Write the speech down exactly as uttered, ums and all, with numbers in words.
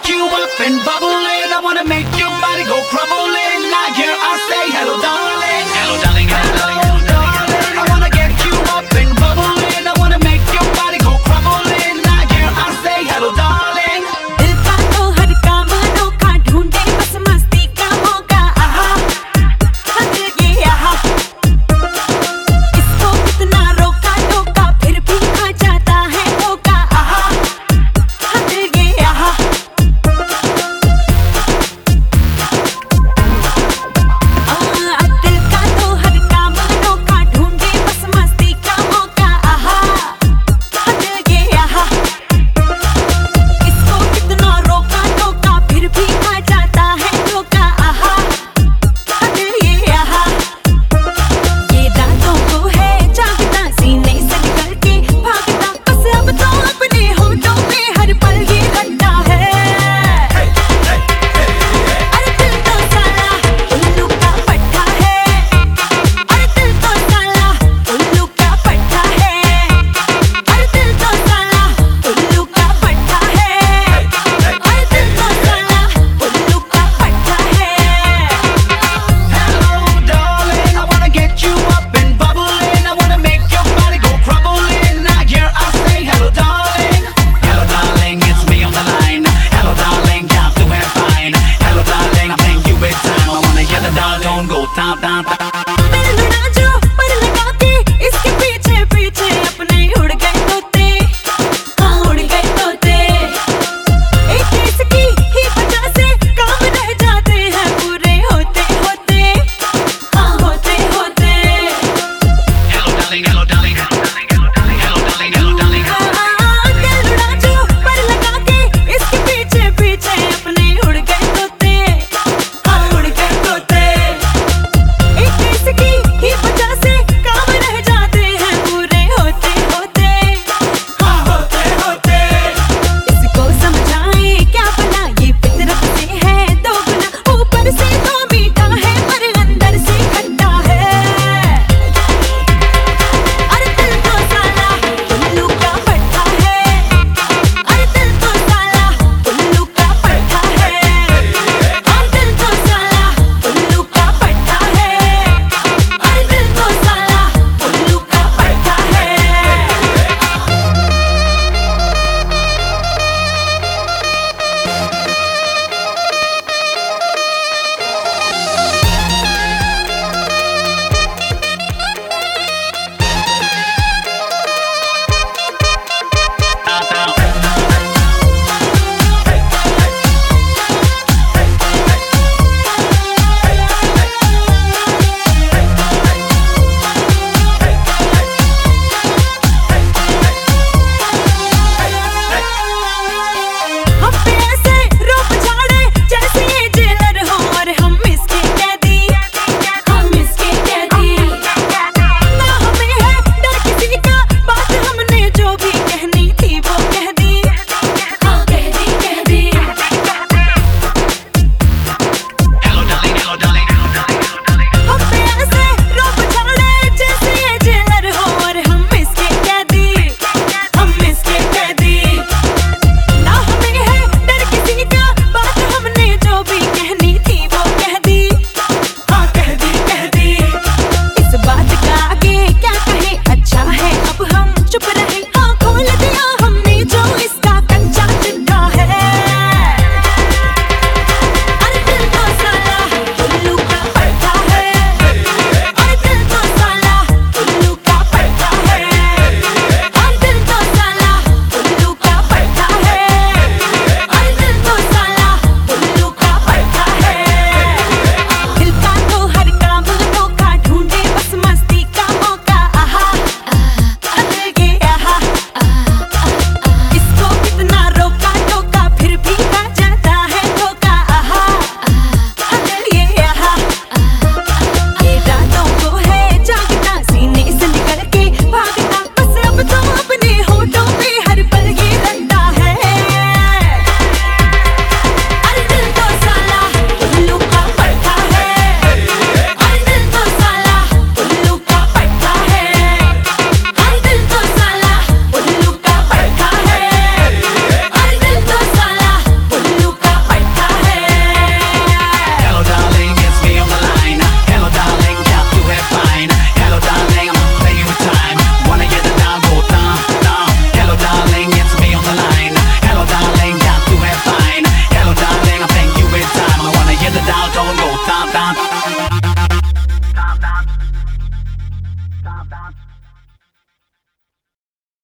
get you up and bubbling. I wanna make your body go crumbling. Now here I say hello darling. Hello darling, hello darling, hello darling. I wanna get you up and bubbling. I wanna make your body go crumbling. Now here I say hello darling. दिल का तो हर काम अनोखा ढूंढे बस मस्ती का मौका। आहा हद ये आहा इसको कितना रोका टोका फिर भी खा जाता है मौका। आहा हद ये आहा दिल का तो हर काम अनोखा ढूंढे बस मस्ती का मौका। आहा हद ये आहा इसको कितना रोका टोका फिर भी खा जाता है धोखा। आहा हद ये आहा ये रातों को है जागता सीने से निकल के भागता बस अब तो अपने होठों में हर पल ये रखता है। अरे दिल तो साला उल्लू का पट्टा है। अरे दिल तो साला उल्लू का पट्टा है। अरे दिल तो साला उल्लू का पट्टा है। अरे दिल तो साला उल्लू का पट्टा है। Hello darling, I wanna get you up and bubbling. I wanna make your body go crumbling. Now here I say hello darling. Hello darling, it's me on the line. Hello darling, you're doing fine. Hello darling, I'm playing you with time. I wanna hear the dial tone go down, down, down.